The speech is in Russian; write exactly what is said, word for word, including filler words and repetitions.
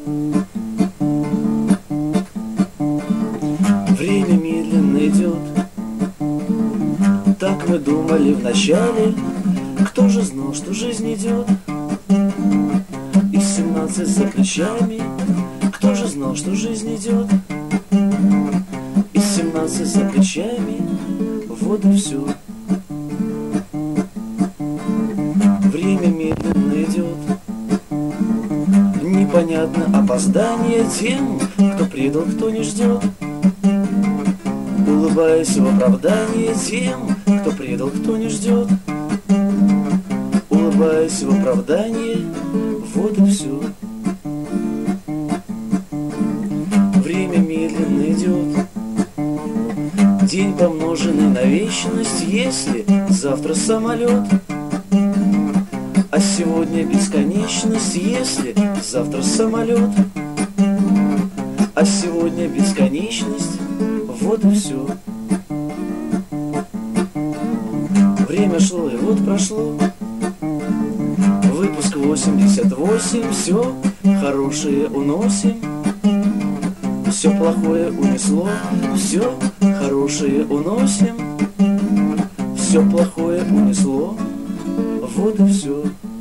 Время медленно идет, так мы думали вначале. Кто же знал, что жизнь идет, и семнадцать за плечами. Кто же знал, что жизнь идет, и семнадцать за плечами. Вот и все. Время медленно идет, непонятно опоздание тем, кто предал, кто не ждет. Улыбаясь в оправдание тем, кто предал, кто не ждет. Улыбаясь в оправдание, вот и все. Время медленно идет, день помноженный на вечность. Если завтра самолет, а сегодня бесконечность. Если завтра самолет, а сегодня бесконечность. Вот и все. Время шло и вот прошло. Выпуск восемьдесят восемь. Все хорошее уносим, все плохое унесло. Все хорошее уносим, все плохое унесло. Вот и все.